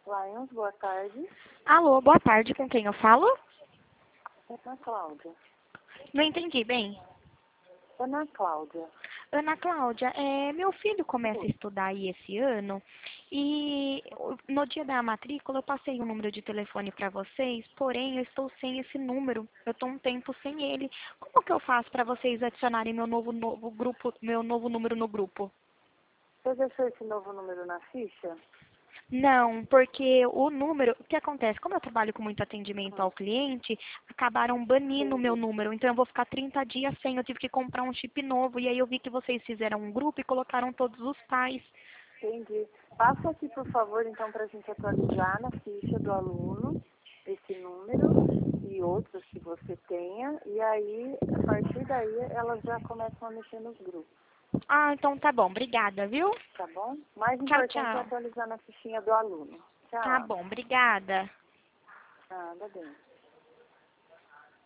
Lions, boa tarde. Alô, boa tarde, com quem eu falo? Ana Cláudia. Não entendi bem. Ana Cláudia. Ana Cláudia, meu filho começa a estudar aí esse ano e no dia da matrícula eu passei o número de telefone para vocês, porém eu estou sem esse número, eu estou um tempo sem ele. Como que eu faço para vocês adicionarem meu novo grupo, meu novo número no grupo? Você deixou esse novo número na ficha? Não, porque o número, o que acontece? Como eu trabalho com muito atendimento ao cliente, acabaram banindo o meu Entendi. número. Então eu vou ficar 30 dias sem, eu tive que comprar um chip novo. E aí eu vi que vocês fizeram um grupo e colocaram todos os pais. Entendi. Passa aqui, por favor, então, para a gente atualizar na ficha do aluno esse número e outros que você tenha. E aí, a partir daí, elas já começam a mexer nos grupos. Ah, então tá bom. Obrigada, viu? Tá bom? Mais Tchau, importante é tchau. atualizar na fichinha do aluno. Tá Tchau. bom, obrigada. Nada bem.